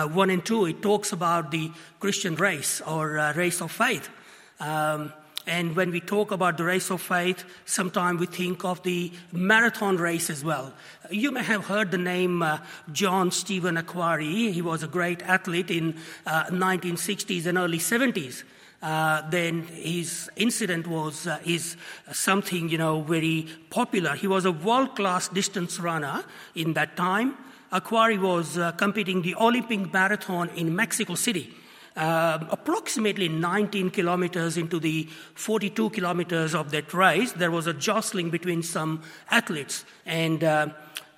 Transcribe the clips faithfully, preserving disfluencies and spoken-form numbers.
uh, one and two, it talks about the Christian race or uh, race of faith. Um, and when we talk about the race of faith, sometimes we think of the marathon race as well. You may have heard the name uh, John Stephen Akhwari. He was a great athlete in uh, nineteen sixties and early seventies. Uh, then his incident was uh, is something, you know, very popular. He was a world-class distance runner in that time. Akhwari was uh, competing the Olympic marathon in Mexico City. Uh, approximately nineteen kilometers into the forty-two kilometers of that race, there was a jostling between some athletes. And uh,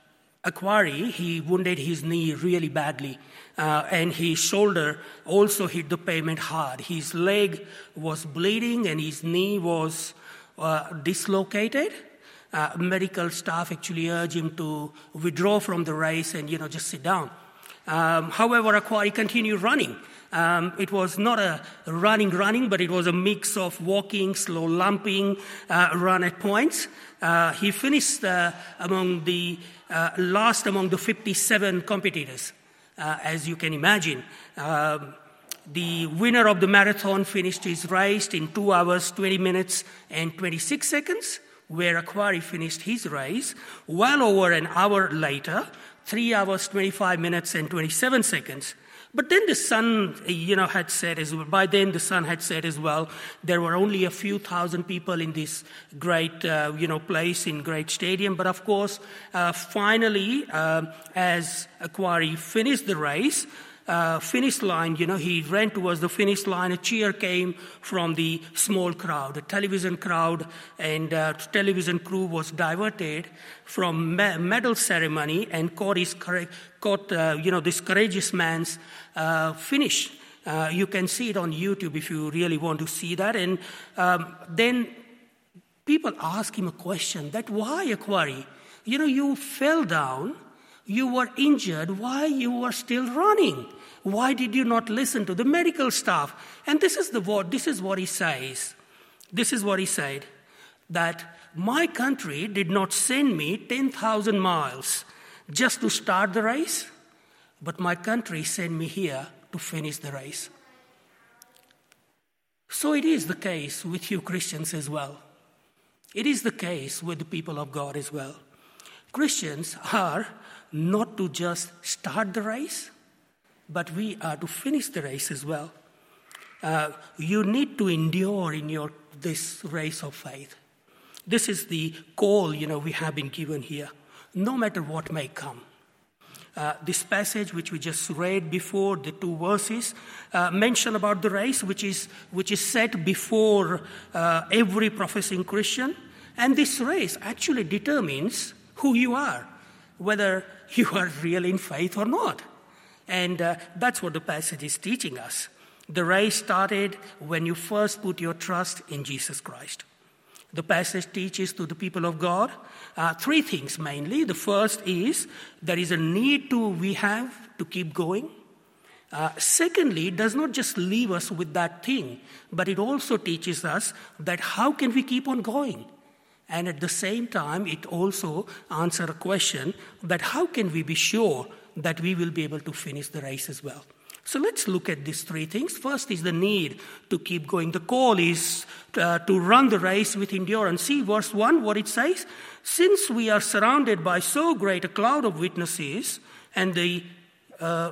Akhwari, he wounded his knee really badly. Uh, and his shoulder also hit the pavement hard. His leg was bleeding and his knee was uh, dislocated. Uh, medical staff actually urged him to withdraw from the race and, you know, just sit down. Um, however, Akhwari continued running. Um, it was not a running, running, but it was a mix of walking, slow lumping, uh, run at points. Uh, he finished uh, among the uh, last among the fifty-seven competitors, uh, as you can imagine. Um, the winner of the marathon finished his race in two hours, twenty minutes, and twenty-six seconds, where Akhwari finished his race well over an hour later, three hours, twenty-five minutes, and twenty-seven seconds. But then the sun, you know, had said as well, by then the sun had said as well, there were only a few thousand people in this great, uh, you know, place, in great stadium. But of course, uh, finally, uh, as Akhwari finished the race, uh, finish line, you know, he ran towards the finish line. A cheer came from the small crowd, a television crowd, and uh, television crew was diverted from me- medal ceremony and caught his caught, uh, you know, this courageous man's uh, finish. Uh, you can see it on YouTube if you really want to see that. And um, then people ask him a question: that why, Akhwari? You know, you fell down, you were injured. Why you were still running? Why did you not listen to the medical staff? And this is the what. This is what he says. This is what he said: that my country did not send me ten thousand miles just to start the race, but my country sent me here to finish the race. So it is the case with you Christians as well. It is the case with the people of God as well. Christians are not to just start the race, but we are to finish the race as well. Uh, you need to endure in your this race of faith. This is the call, you know, we have been given here, no matter what may come. Uh, this passage, which we just read before, the two verses, uh, mention about the race, which is which is set before uh, every professing Christian. And this race actually determines who you are, whether you are really in faith or not. And uh, that's what the passage is teaching us. The race started when you first put your trust in Jesus Christ. The passage teaches to the people of God uh, three things mainly. The first is there is a need to we have to keep going. Uh, secondly, it does not just leave us with that thing, but it also teaches us that how can we keep on going? And at the same time, it also answers a question that how can we be sure that we will be able to finish the race as well? So let's look at these three things. First is the need to keep going. The call is uh, to run the race with endurance. See verse one, what it says. Since we are surrounded by so great a cloud of witnesses, and the, uh,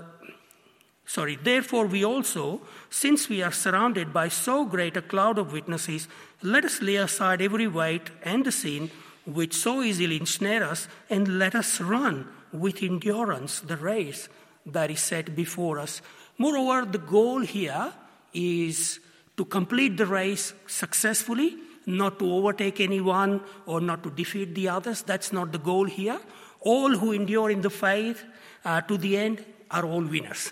sorry, therefore we also, since we are surrounded by so great a cloud of witnesses, let us lay aside every weight and the sin which so easily ensnare us, and let us run with endurance the race that is set before us. Moreover, the goal here is to complete the race successfully, not to overtake anyone or not to defeat the others. That's not the goal here. All who endure in the faith uh, to the end are all winners.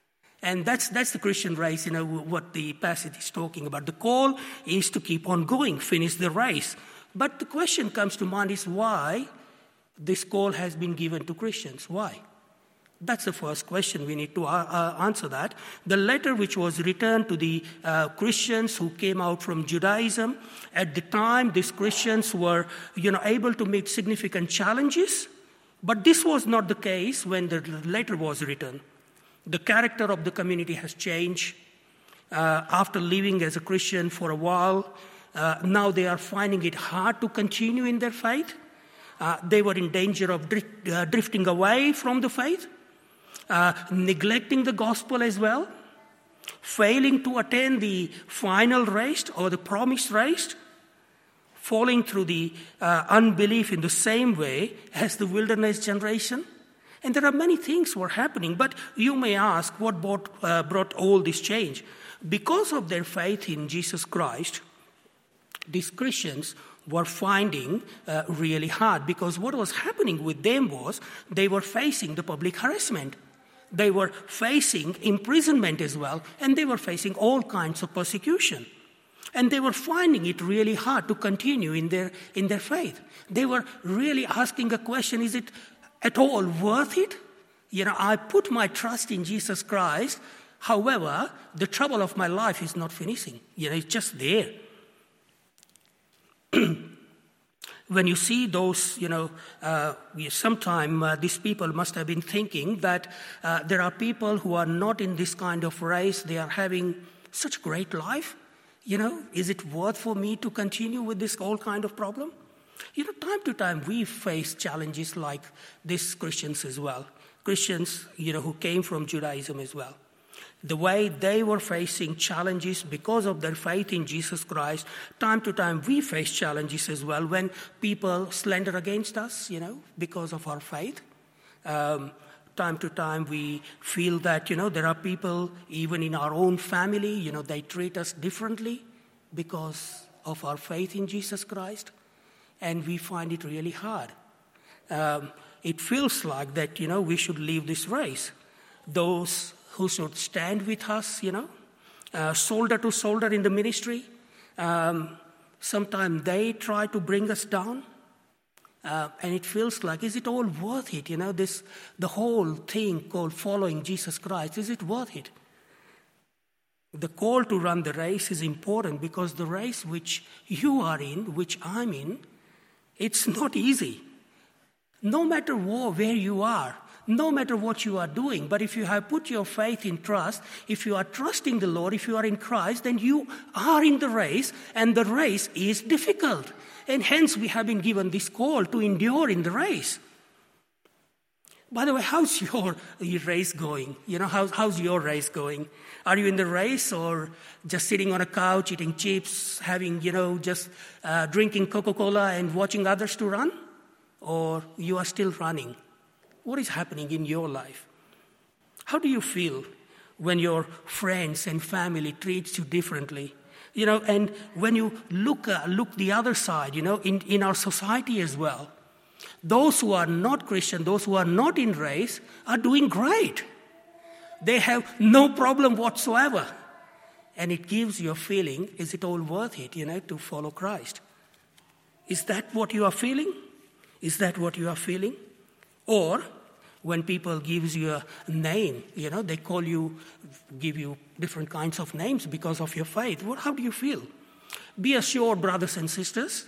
And that's that's the Christian race, you know, what the passage is talking about. The call is to keep on going, finish the race. But the question comes to mind is why this call has been given to Christians. Why? That's the first question. We need to uh, answer that. The letter which was written to the uh, Christians who came out from Judaism, at the time these Christians were, you know, able to meet significant challenges, but this was not the case when the letter was written. The character of the community has changed. Uh, after living as a Christian for a while, uh, now they are finding it hard to continue in their faith. Uh, they were in danger of drift, uh, drifting away from the faith, uh, neglecting the gospel as well, failing to attain the final race or the promised race, falling through the uh, unbelief in the same way as the wilderness generation. And there are many things were happening, but you may ask what brought, uh, brought all this change. Because of their faith in Jesus Christ, these Christians were finding uh, really hard, because what was happening with them was they were facing the public harassment. They were facing imprisonment as well, and they were facing all kinds of persecution. And they were finding it really hard to continue in their, in their faith. They were really asking a question, is it at all worth it? You know, I put my trust in Jesus Christ. However, the trouble of my life is not finishing. You know, it's just there. When you see those, you know, uh, sometime uh, these people must have been thinking that uh, there are people who are not in this kind of race. They are having such great life. You know, is it worth for me to continue with this whole kind of problem? You know, time to time we face challenges like these Christians as well. Christians, you know, who came from Judaism as well. The way they were facing challenges because of their faith in Jesus Christ, time to time we face challenges as well when people slander against us, you know, because of our faith. Um, time to time we feel that, you know, there are people even in our own family, you know, they treat us differently because of our faith in Jesus Christ. And we find it really hard. Um, it feels like that, you know, we should leave this race. Those who should stand with us, you know, uh, shoulder to shoulder in the ministry. Um, sometimes they try to bring us down. Uh, and it feels like, is it all worth it? You know, this the whole thing called following Jesus Christ, is it worth it? The call to run the race is important because the race which you are in, which I'm in, it's not easy. No matter where you are, no matter what you are doing, but if you have put your faith in trust, if you are trusting the Lord, if you are in Christ, then you are in the race, and the race is difficult. And hence we have been given this call to endure in the race. By the way, how's your, your race going? You know, how, how's your race going? Are you in the race or just sitting on a couch, eating chips, having, you know, just uh, drinking Coca-Cola and watching others to run? Or you are still running? What is happening in your life? How do you feel when your friends and family treats you differently? You know, and when you look uh, look the other side, you know, in, in our society as well, those who are not Christian, those who are not in race, are doing great. They have no problem whatsoever. And it gives you a feeling, is it all worth it, you know, to follow Christ? Is that what you are feeling? Is that what you are feeling? Or when people gives you a name, you know, they call you, give you different kinds of names because of your faith. What, how do you feel? Be assured, brothers and sisters,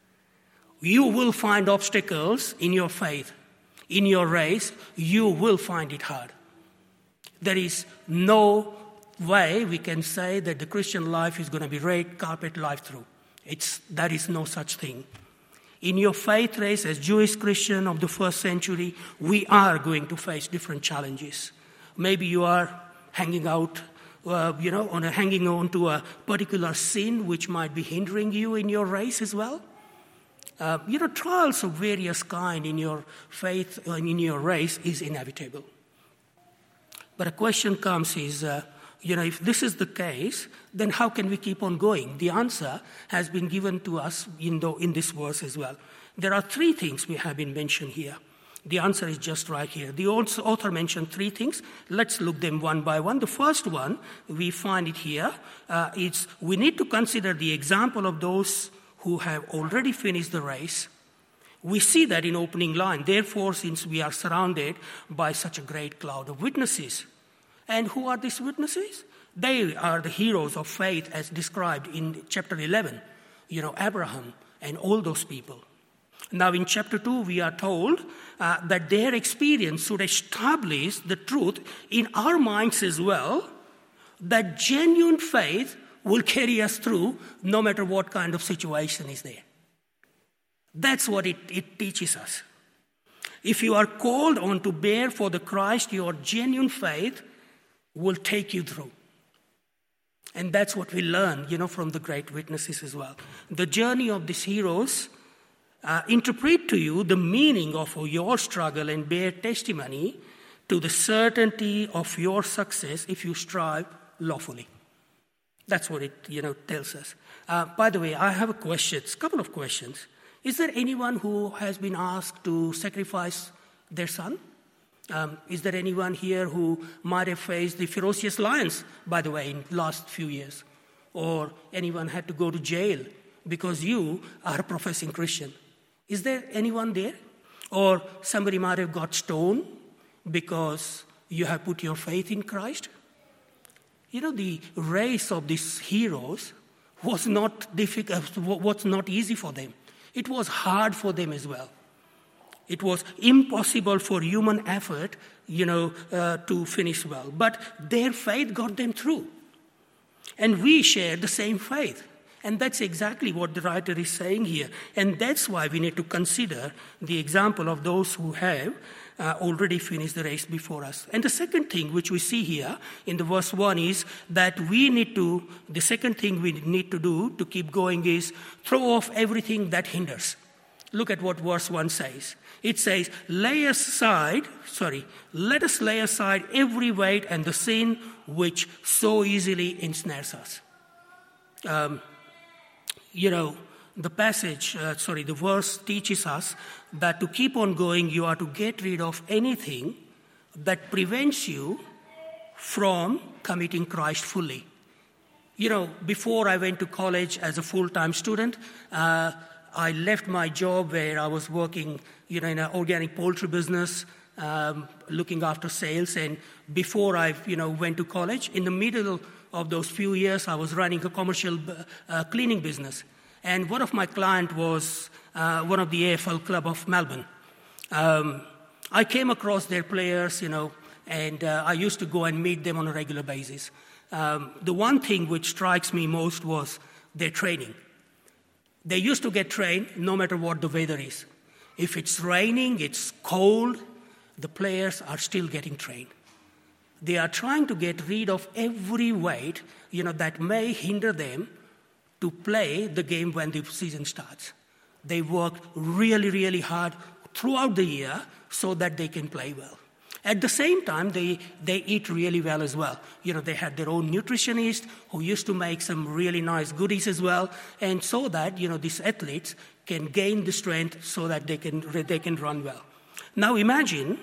you will find obstacles in your faith. In your race, you will find it hard. There is no way we can say that the Christian life is going to be red carpet life through. It's, there is no such thing. In your faith race as Jewish Christian of the first century, we are going to face different challenges. Maybe you are hanging out, uh, you know, on a, hanging on to a particular sin which might be hindering you in your race as well. Uh, you know, trials of various kind in your faith and in your race is inevitable. But a question comes is, uh, you know, if this is the case, then how can we keep on going? The answer has been given to us in, the, in this verse as well. There are three things we have been mentioned here. The answer is just right here. The author mentioned three things. Let's look them one by one. The first one, we find it here. Uh, it's we need to consider the example of those who have already finished the race. We see that in opening line. Therefore, since we are surrounded by such a great cloud of witnesses. And who are these witnesses? They are the heroes of faith as described in chapter eleven. You know, Abraham and all those people. Now in chapter two, we are told uh, that their experience should establish the truth in our minds as well, that genuine faith will carry us through no matter what kind of situation is there. That's what it, it teaches us. If you are called on to bear for the Christ, your genuine faith will take you through. And that's what we learn, you know, from the great witnesses as well. The journey of these heroes uh, interpret to you the meaning of your struggle and bear testimony to the certainty of your success if you strive lawfully. That's what it, you know, tells us. Uh, by the way, I have a question, a couple of questions. Is there anyone who has been asked to sacrifice their son? Um, is there anyone here who might have faced the ferocious lions, by the way, in the last few years? Or anyone had to go to jail because you are a professing Christian? Is there anyone there? Or somebody might have got stoned because you have put your faith in Christ? You know, the race of these heroes was not difficult, was not easy for them. It was hard for them as well. It was impossible for human effort, you know, uh, to finish well. But their faith got them through. And we share the same faith. And that's exactly what the writer is saying here. And that's why we need to consider the example of those who have uh, already finished the race before us. And the second thing which we see here in the verse one is that we need to, the second thing we need to do to keep going is throw off everything that hinders. Look at what verse one says. It says, lay aside, sorry, let us lay aside every weight and the sin which so easily ensnares us. Um, you know, the passage, uh, sorry, the verse teaches us that to keep on going, you are to get rid of anything that prevents you from committing Christ fully. You know, before I went to college as a full-time student, uh, I left my job where I was working, you know, in an organic poultry business, um, looking after sales. And before I, you know, went to college, in the middle of those few years, I was running a commercial uh, cleaning business. And one of my clients was uh, one of the A F L Club of Melbourne. Um, I came across their players, you know, and uh, I used to go and meet them on a regular basis. Um, the one thing which strikes me most was their training. They used to get trained no matter what the weather is. If it's raining, it's cold, the players are still getting trained. They are trying to get rid of every weight, you know, that may hinder them to play the game when the season starts. They work really, really hard throughout the year so that they can play well. At the same time, they, they eat really well as well. You know, they had their own nutritionist who used to make some really nice goodies as well, and so that, you know, these athletes can gain the strength so that they can they can run well. Now imagine,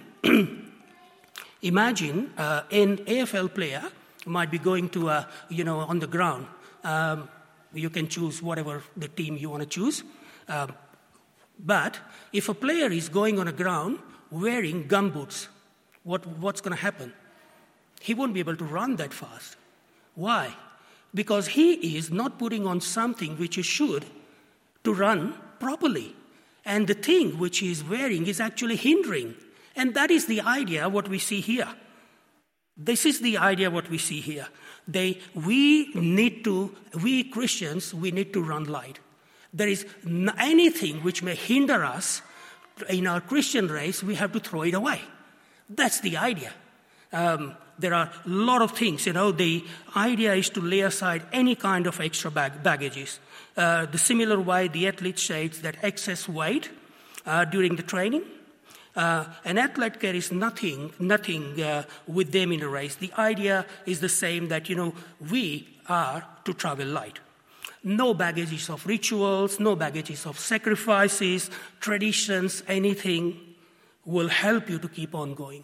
imagine uh, an A F L player might be going to, a, you know, on the ground. Um, you can choose whatever the team you want to choose. Um, but if a player is going on a ground wearing gumboots, What, what's going to happen? He won't be able to run that fast. Why? Because he is not putting on something which he should to run properly. And the thing which he is wearing is actually hindering. And that is the idea what we see here. This is the idea what we see here. They, we need to, we Christians, we need to run light. There is anything which may hinder us in our Christian race, we have to throw it away. That's the idea. Um, there are a lot of things, you know. The idea is to lay aside any kind of extra bag- baggages. Uh, the similar way the athlete states that excess weight uh, during the training. Uh, an athlete carries nothing, nothing uh, with them in a race. The idea is the same, that, you know, we are to travel light. No baggages of rituals, no baggages of sacrifices, traditions, anything will help you to keep on going.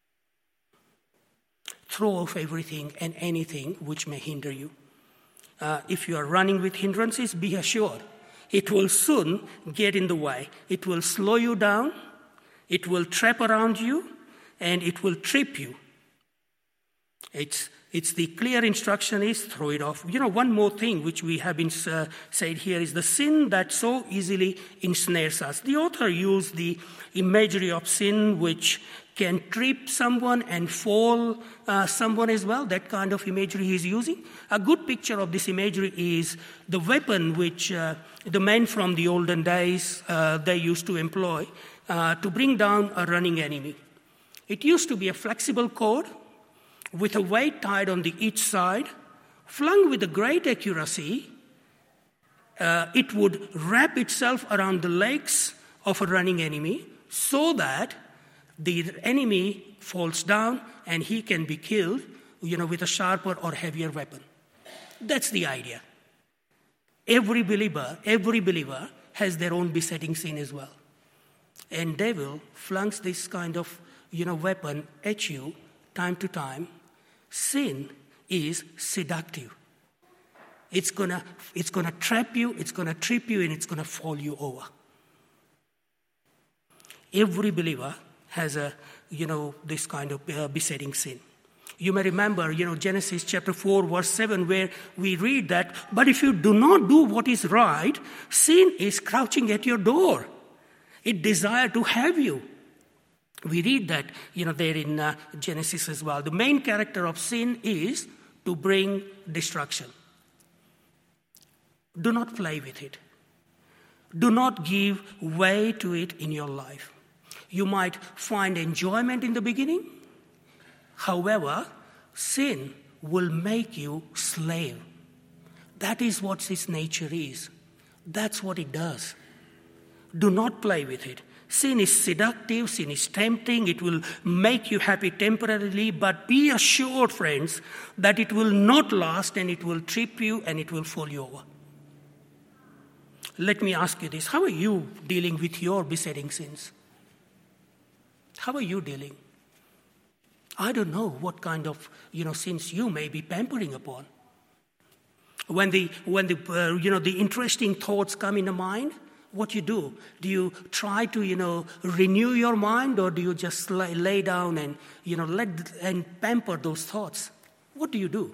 Throw off everything and anything which may hinder you. Uh, if you are running with hindrances, be assured it will soon get in the way. It will slow you down, it will trap around you, and it will trip you. It's It's the clear instruction is throw it off. You know, one more thing which we have been uh, said here is the sin that so easily ensnares us. The author used the imagery of sin which can trip someone and fall uh, someone as well. That kind of imagery he's using. A good picture of this imagery is the weapon which uh, the men from the olden days, uh, they used to employ uh, to bring down a running enemy. It used to be a flexible cord with a weight tied on the each side, flung with a great accuracy. Uh, it would wrap itself around the legs of a running enemy so that the enemy falls down and he can be killed, you know, with a sharper or heavier weapon. That's the idea. Every believer, every believer has their own besetting sin as well. And devil flunks this kind of, you know, weapon at you time to time. Sin is seductive. It's gonna, it's gonna trap you, it's gonna trip you, and it's gonna fall you over. Every believer has a, you know, this kind of uh, besetting sin. You may remember, you know, Genesis chapter four, verse seven, where we read that, but if you do not do what is right, sin is crouching at your door. It desires to have you. We read that, you know, there in uh, Genesis as well. The main character of sin is to bring destruction. Do not play with it. Do not give way to it in your life. You might find enjoyment in the beginning. However, sin will make you slave. That is what its nature is. That's what it does. Do not play with it. Sin is seductive, sin is tempting, it will make you happy temporarily, but be assured, friends, that it will not last and it will trip you and it will fall you over. Let me ask you this. How are you dealing with your besetting sins? How are you dealing? I don't know what kind of, you know, sins you may be pampering upon. When the, when the uh, you know, the interesting thoughts come in the mind, what you do? Do you try to, you know, renew your mind, or do you just lay, lay down and, you know, let and pamper those thoughts? What do you do?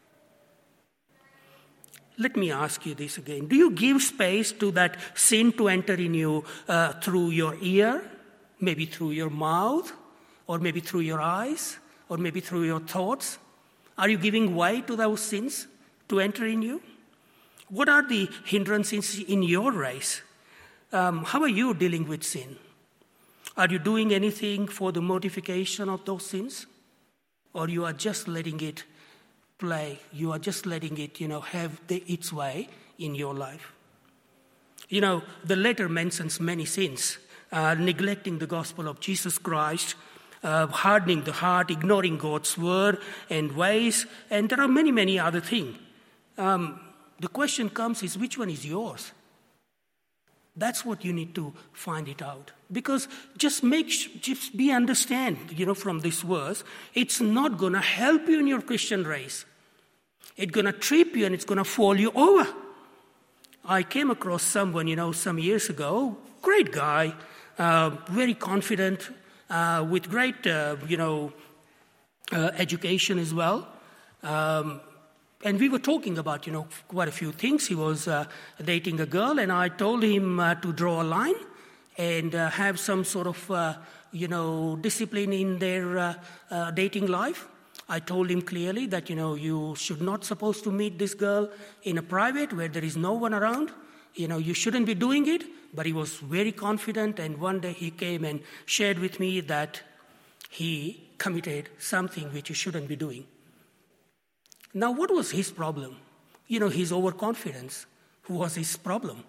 Let me ask you this again. Do you give space to that sin to enter in you uh, through your ear, maybe through your mouth, or maybe through your eyes, or maybe through your thoughts? Are you giving way to those sins to enter in you? What are the hindrances in your race? Um, how are you dealing with sin? Are you doing anything for the mortification of those sins? Or you are just letting it play, you are just letting it, you know, have the, its way in your life? You know, the letter mentions many sins. Uh, neglecting the gospel of Jesus Christ, uh, hardening the heart, ignoring God's word and ways, and there are many, many other things. Um, the question comes is, which one is yours? That's what you need to find it out. Because just make, just be understand, you know, from this verse, it's not going to help you in your Christian race. It's going to trip you and it's going to fall you over. I came across someone, you know, some years ago, great guy, uh, very confident, uh, with great, uh, you know, uh, education as well. Um, And we were talking about, you know, quite a few things. He was uh, dating a girl, and I told him uh, to draw a line and uh, have some sort of, uh, you know, discipline in their uh, uh, dating life. I told him clearly that, you know, you should not supposed to meet this girl in a private where there is no one around. You know, you shouldn't be doing it. But he was very confident, and one day he came and shared with me that he committed something which he shouldn't be doing. Now, what was his problem? You know, his overconfidence was his problem.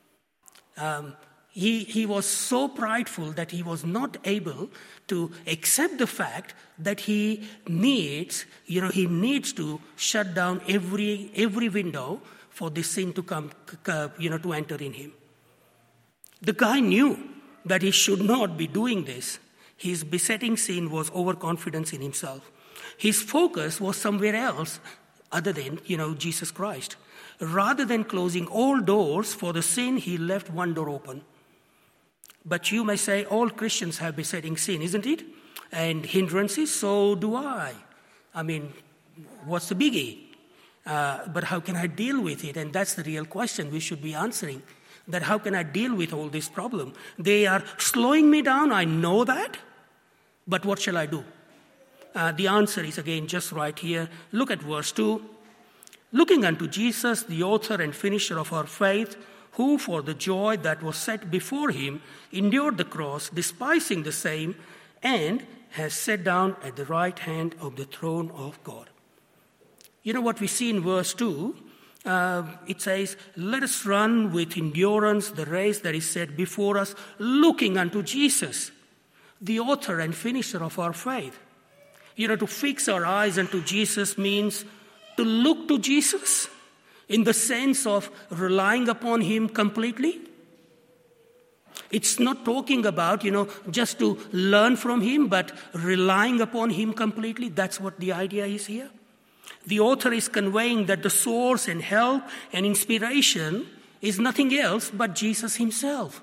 Um, he, he was so prideful that he was not able to accept the fact that he needs, you know, he needs to shut down every every window for this sin to come, uh, you know, to enter in him. The guy knew that he should not be doing this. His besetting sin was overconfidence in himself. His focus was somewhere else other than, you know, Jesus Christ. Rather than closing all doors for the sin, he left one door open. But you may say all Christians have besetting sin, isn't it? And hindrances, so do I. I mean, what's the biggie? Uh, but how can I deal with it? And that's the real question we should be answering. That how can I deal with all this problem? They are slowing me down, I know that. But what shall I do? Uh, the answer is again just right here. Look at verse two. Looking unto Jesus, the author and finisher of our faith, who for the joy that was set before him endured the cross, despising the same, and has sat down at the right hand of the throne of God. You know what we see in verse two? Uh, it says, let us run with endurance the race that is set before us, looking unto Jesus, the author and finisher of our faith. You know, to fix our eyes unto Jesus means to look to Jesus in the sense of relying upon him completely. It's not talking about, you know, just to learn from him, but relying upon him completely. That's what the idea is here. The author is conveying that the source and help and inspiration is nothing else but Jesus himself.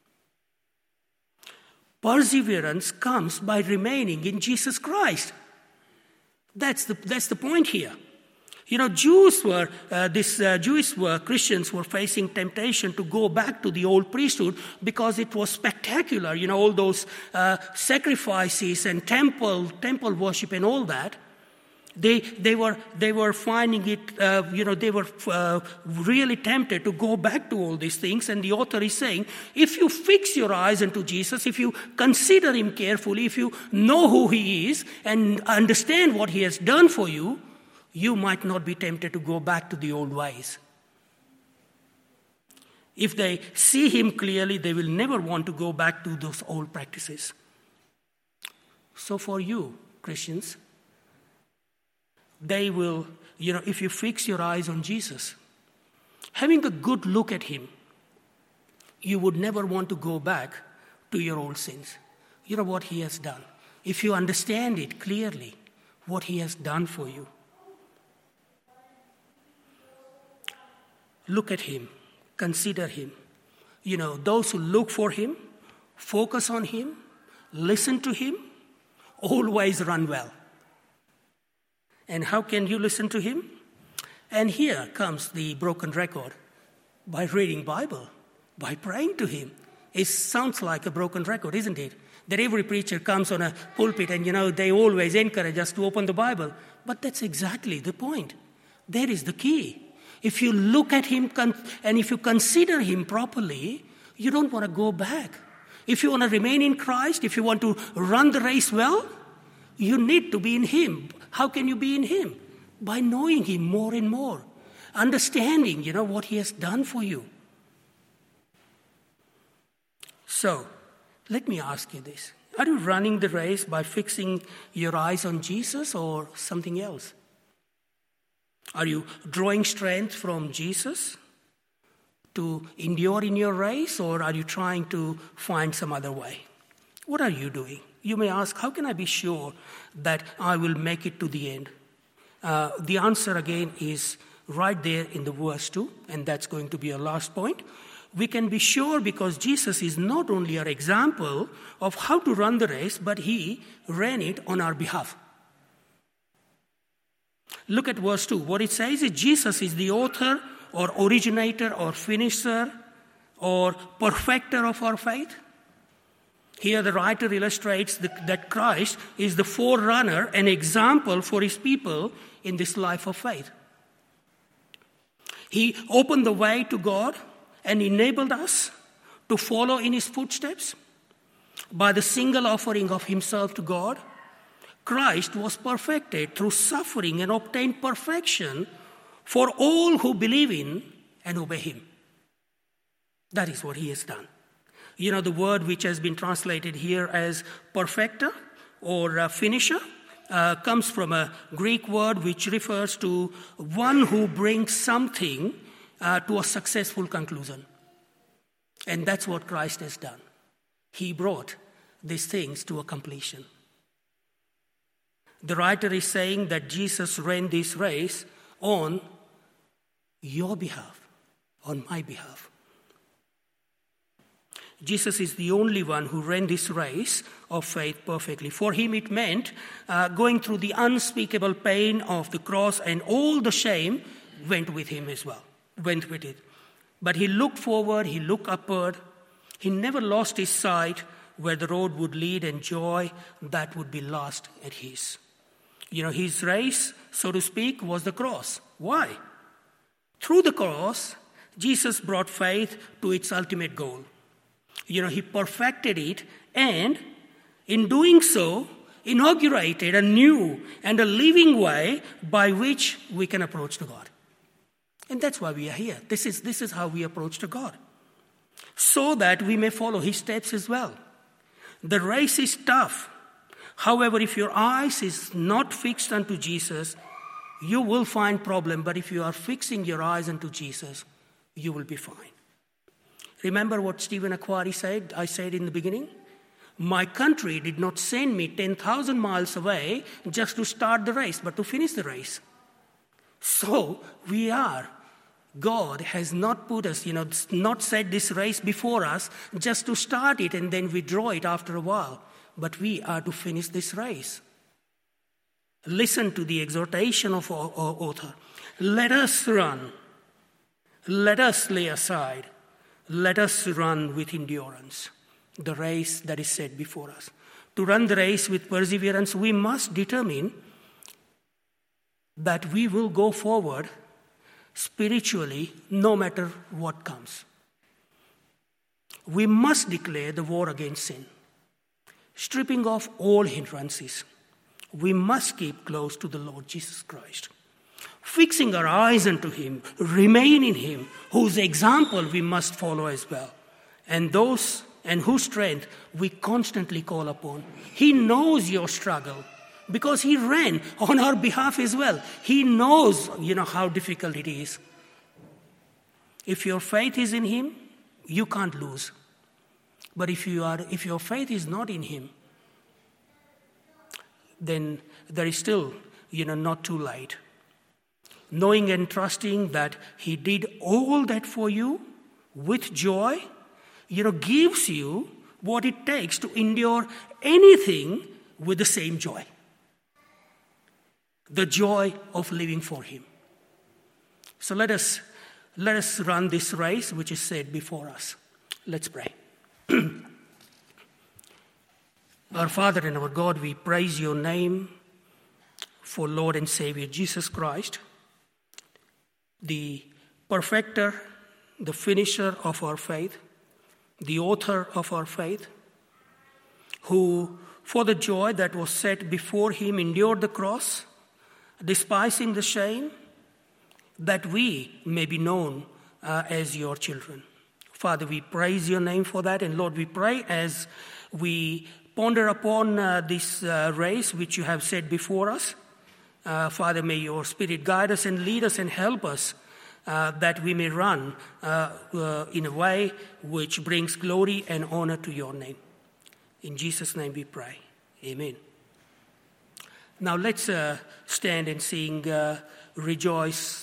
Perseverance comes by remaining in Jesus Christ. That's the, that's the point here. You know, Jews were, uh, this uh, Jewish were, Christians were facing temptation to go back to the old priesthood because it was spectacular. You know, all those uh, sacrifices and temple, temple worship and all that. They they were they were finding it, uh, you know, they were uh, really tempted to go back to all these things. And the author is saying, if you fix your eyes into Jesus, if you consider him carefully, if you know who he is and understand what he has done for you, you might not be tempted to go back to the old ways. If they see him clearly, they will never want to go back to those old practices. So for you, Christians, they will, you know, if you fix your eyes on Jesus, having a good look at him, you would never want to go back to your old sins. You know what he has done. If you understand it clearly, what he has done for you. Look at him, consider him. You know, those who look for him, focus on him, listen to him, always run well. And how can you listen to him? And here comes the broken record. By reading Bible, by praying to him. It sounds like a broken record, isn't it? That every preacher comes on a pulpit and, you know, they always encourage us to open the Bible. But that's exactly the point. There is the key. If you look at him and if you consider him properly, you don't want to go back. If you want to remain in Christ, if you want to run the race well, you need to be in him. How can you be in him? By knowing him more and more. Understanding, you know, what he has done for you. So, let me ask you this. Are you running the race by fixing your eyes on Jesus or something else? Are you drawing strength from Jesus to endure in your race, or are you trying to find some other way? What are you doing? You may ask, how can I be sure that I will make it to the end? Uh, the answer again is right there in the verse two, and that's going to be our last point. We can be sure because Jesus is not only our example of how to run the race, but he ran it on our behalf. Look at verse two. What it says is Jesus is the author or originator or finisher or perfecter of our faith. Here the writer illustrates the, that Christ is the forerunner and example for his people in this life of faith. He opened the way to God and enabled us to follow in his footsteps. By the single offering of himself to God, Christ was perfected through suffering and obtained perfection for all who believe in and obey him. That is what he has done. You know, the word which has been translated here as perfecter or uh, finisher uh, comes from a Greek word which refers to one who brings something uh, to a successful conclusion. And that's what Christ has done. He brought these things to a completion. The writer is saying that Jesus ran this race on your behalf, on my behalf. Jesus is the only one who ran this race of faith perfectly. For him it meant uh, going through the unspeakable pain of the cross, and all the shame went with him as well, went with it. But he looked forward, he looked upward. He never lost his sight where the road would lead, and joy that would be lost at his. You know, his race, so to speak, was the cross. Why? Through the cross, Jesus brought faith to its ultimate goal. You know, he perfected it, and in doing so, inaugurated a new and a living way by which we can approach to God. And that's why we are here. This is, this is how we approach to God, so that we may follow his steps as well. The race is tough. However, if your eyes is not fixed unto Jesus, you will find problem. But if you are fixing your eyes unto Jesus, you will be fine. Remember what Stephen Aquari said, I said in the beginning? My country did not send me ten thousand miles away just to start the race, but to finish the race. So we are. God has not put us, you know, not set this race before us just to start it and then withdraw it after a while. But we are to finish this race. Listen to the exhortation of our author. Let us run. Let us lay aside. Let us run with endurance the race that is set before us. To run the race with perseverance, we must determine that we will go forward spiritually no matter what comes. We must declare the war against sin, stripping off all hindrances. We must keep close to the Lord Jesus Christ, fixing our eyes unto him, remain in him, whose example we must follow as well, and those and whose strength we constantly call upon. He knows your struggle because he ran on our behalf as well. He knows, you know, how difficult it is. If your faith is in him, you can't lose. But if you are, if your faith is not in him, then there is still, you know, not too late. Knowing and trusting that he did all that for you with joy, you know, gives you what it takes to endure anything with the same joy. The joy of living for him. So let us let us run this race which is set before us. Let's pray. Our Father and our God, we praise your name for Lord and Savior Jesus Christ, the perfecter, the finisher of our faith, the author of our faith, who for the joy that was set before him endured the cross, despising the shame, that we may be known uh, as your children. Father, we praise your name for that. And Lord, we pray as we ponder upon uh, this uh, race which you have set before us. Uh, Father, may your Spirit guide us and lead us and help us uh, that we may run uh, uh, in a way which brings glory and honor to your name. In Jesus' name we pray. Amen. Now let's uh, stand and sing uh, Rejoice